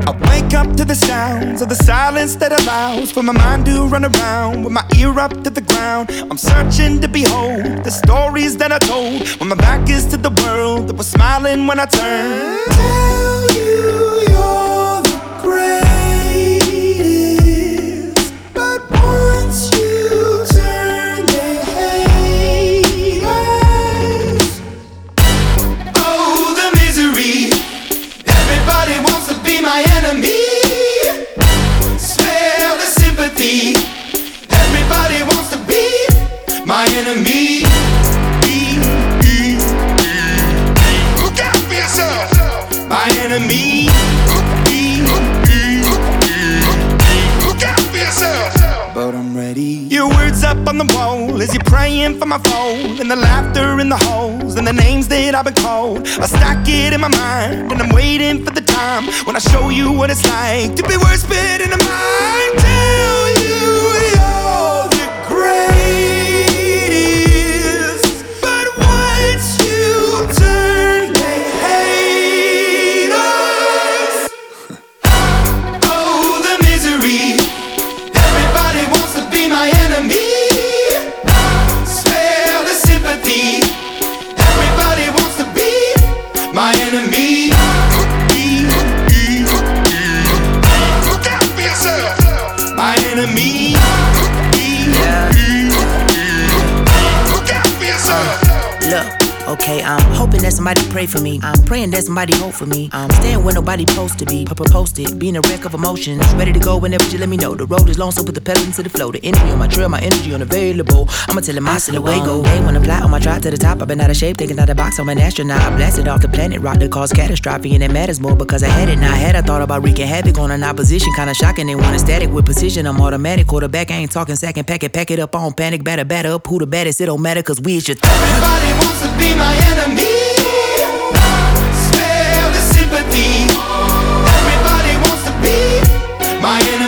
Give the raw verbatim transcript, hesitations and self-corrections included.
I wake up to the sounds of the silence that allows for my mind to run around with my ear up to the ground. I'm searching to behold the stories that I told when my back is to the world that was smiling when I turned. Tell you you're the greatest, but once you turn they hate us. Oh, the misery. Everybody wants to be my enemy. Smell the sympathy. Everybody wants to be my enemy. Look out for yourself. My enemy. Look out for yourself. But I'm ready. Your words up on the wall as you're praying for my phone, and the laughter in the holes and the names that I've been called. I stack it in my mind and I'm waiting for the time when I show you what it's like to be worse fit in the mind. Tell you you're the greatest, but once you turn they hate us. Oh, the misery. Everybody wants to be my enemy. Spare the sympathy. Everybody wants to be my enemy. Look out for yourself. My enemy. Look out for yourself. Look, okay, I'm hoping that somebody pray for me. I'm praying that somebody hope for me. I'm staying where nobody supposed to be. Posted, being a wreck of emotions. Ready to go whenever you let me know. The road is long, so put the pedal into the flow. The energy on my trail, my energy unavailable. I'ma tell him I still away go. They wanna fly on my drive to the top. I've been out of shape, thinking out the box. I'm an astronaut. I blasted off the planet, rock that caused catastrophe, and it matters more because I had it. Now I had I thought about wreaking havoc on an opposition. Kinda shocking, they want a static with precision. I'm automatic, quarterback. I ain't talking second pack it, pack it up on panic, batter, batter up. Who the baddest? It don't matter, cause we is your th- Everybody wants to be my enemy. Spare the sympathy. Everybody wants to be my enemy.